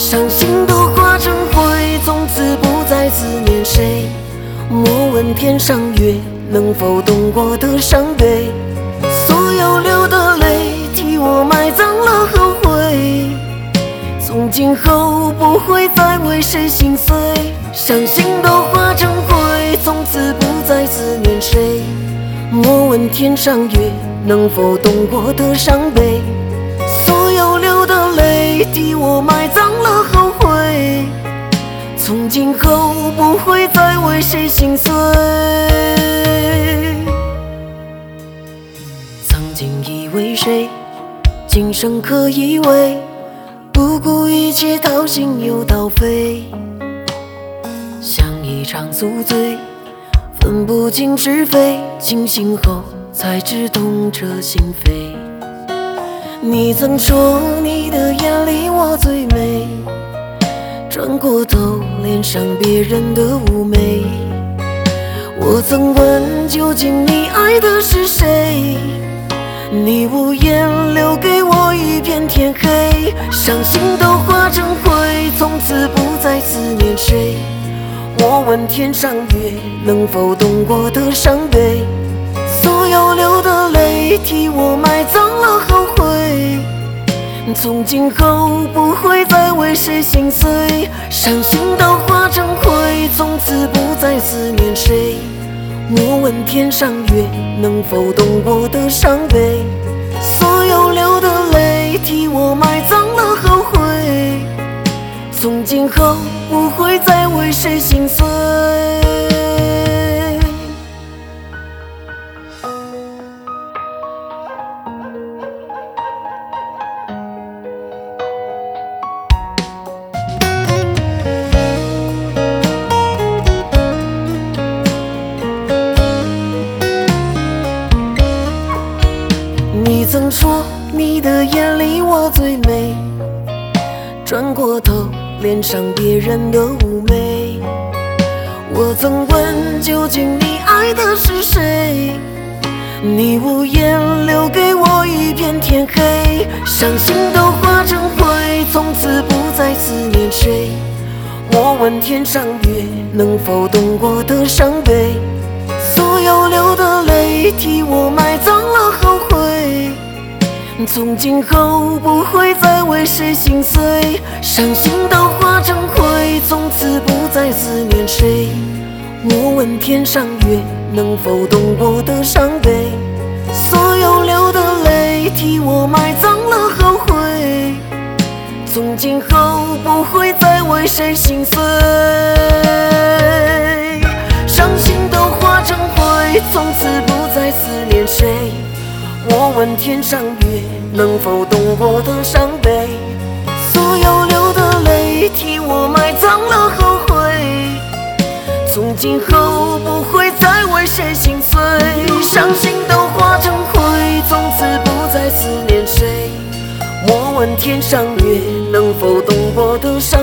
伤心都化成灰，从此不再思念谁。莫问天上月，能否懂我的伤悲？所有流的泪，替我埋葬了后悔。从今后不会再为谁心碎，伤心都化成灰，从此不再思念谁。莫问天上月，能否懂我的伤悲？所有流的泪，替我埋葬了后悔。从今后不会再为谁心碎。曾经以为谁，今生可依偎，不顾一切掏心又掏肺，像一场宿醉，分不清是非，清醒后才知痛彻心扉。你曾说你的眼里我最美，转过头恋上别人的妩媚。我曾问究竟你爱的是谁，你无言留给我一片天黑。伤心都化成灰，从此不再思念谁。我问天上月，能否懂我的伤悲？所有流的泪，替我埋葬了后悔。从今后不会再为谁心碎，伤心都化成灰，从此不再思念谁。莫问天上月，能否懂我的伤悲？所有流的泪，替我埋葬了后悔。从今后不会再为谁心碎。你曾说你的眼里我最美，转过头恋上别人的妩媚。我曾问究竟你爱的是谁，你无言留给我一片天黑。伤心都化成灰，从此不再思念谁。我问天上月，能否懂我的伤悲？所有流的泪，替我埋葬了后悔。从今后不会再为谁心碎，伤心都化成灰，从此不再思念谁。莫问天上月，能否懂我的伤悲？所有流的泪，替我埋葬了后悔。从今后不会再为谁心碎，伤心都化成灰，从此不再思念谁。我问天上月，能否懂我的伤悲？所有流的泪，替我埋葬了后悔。从今后不会再为谁心碎，伤心都化成灰，从此不再思念谁。我问天上月，能否懂我的伤